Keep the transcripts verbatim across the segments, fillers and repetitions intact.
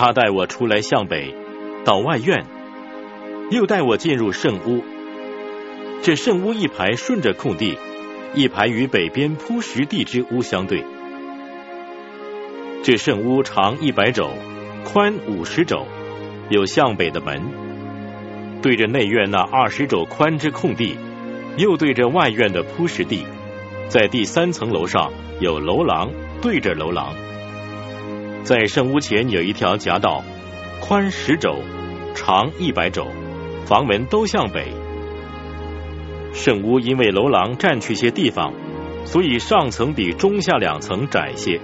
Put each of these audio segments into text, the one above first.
他带我出来向北，到外院，又带我进入圣屋。这圣屋一排顺着空地，一排与北边铺石地之屋相对。这圣屋长一百肘，宽五十肘，有向北的门，对着内院那二十肘宽之空地，又对着外院的铺石地，在第三层楼上有楼廊，对着楼廊。在圣屋前有一条夹道，宽十肘，长一百肘，房门都向北。圣屋因为楼廊占去些地方，所以上层比中下两层窄些。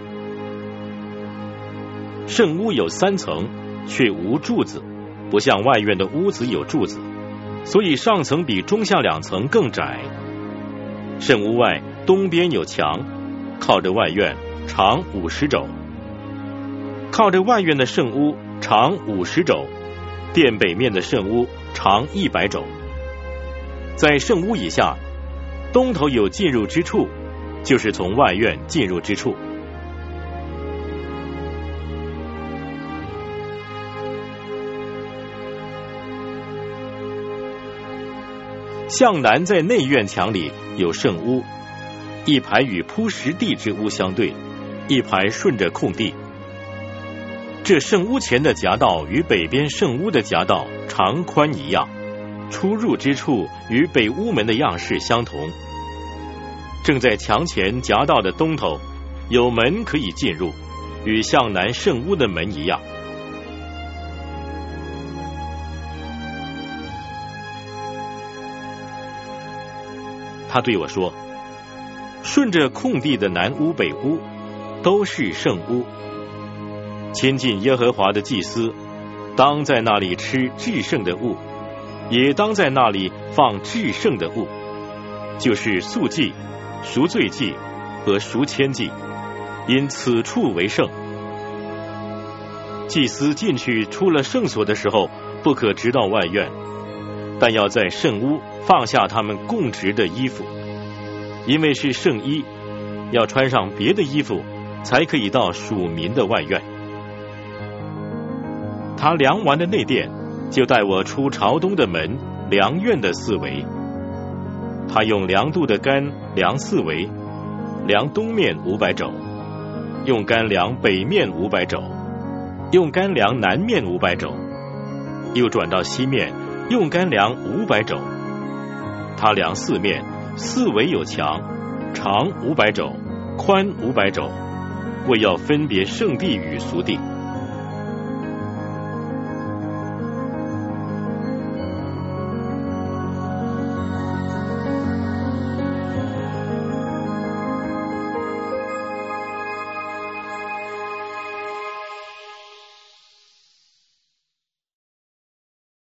圣屋有三层，却无柱子，不像外院的屋子有柱子，所以上层比中下两层更窄。圣屋外东边有墙，靠着外院，长五十肘。靠着外院的圣屋长五十肘，殿北面的圣屋长一百肘。在圣屋以下，东头有进入之处，就是从外院进入之处。向南在内院墙里有圣屋，一排与铺石地之屋相对，一排顺着空地。这圣屋前的夹道与北边圣屋的夹道长宽一样，出入之处与北屋门的样式相同。正在墙前夹道的东头有门可以进入，与向南圣屋的门一样。他对我说，顺着空地的南屋北屋都是圣屋，亲近耶和华的祭司当在那里吃至圣的物，也当在那里放至圣的物，就是素祭、赎罪祭和赎愆祭，因此处为圣。祭司进去出了圣所的时候，不可直到外院，但要在圣屋放下他们供职的衣服，因为是圣衣，要穿上别的衣服才可以到属民的外院。他量完的内殿，就带我出朝东的门，量院的四围。他用量度的杆量四围，量东面五百肘，用杆量北面五百肘，用杆量南面五百肘，又转到西面，用杆量五百肘。他量四面，四围有墙，长五百肘，宽五百肘，为要分别圣地与俗地。